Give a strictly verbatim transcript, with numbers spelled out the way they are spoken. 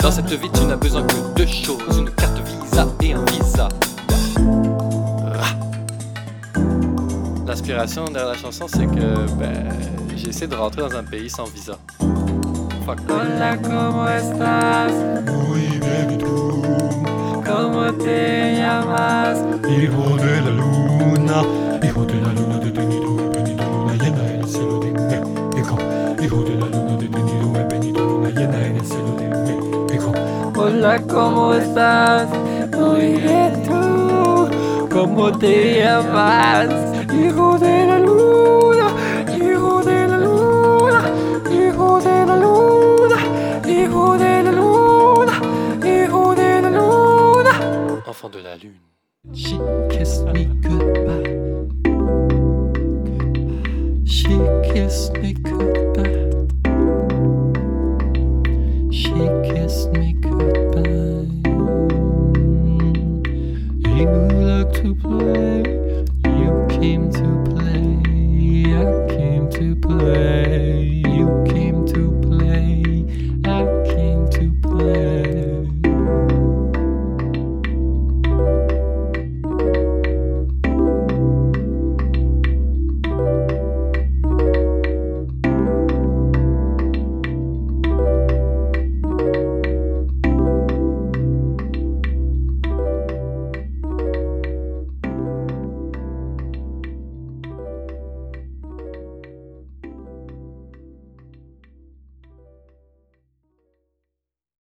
Dans cette vie tu n'as besoin que deux choses, une carte Visa et un visa. L'inspiration derrière la chanson c'est que ben, j'ai essayé de rentrer dans un pays sans visa. Fuck. Hola, ¿cómo estás? Muy bien, ¿y tú? ¿Cómo te llamas? Hijo de la luna, hijo de la luna de tenido, he venido luna llena en el cielo de México. Hijo de la luna de tenido, he venido luna llena en el cielo de México. Hola, ¿cómo estás? Muy bien, ¿tú? ¿Cómo te llamas? Hijo de la luna, hijo de la luna, hijo de la luna, hijo de la luna, hijo de la luna. Enfant de la lune. She kissed me goodbye. She kissed me goodbye. She kissed me goodbye. You like to play. You came to play. I came to play. You came to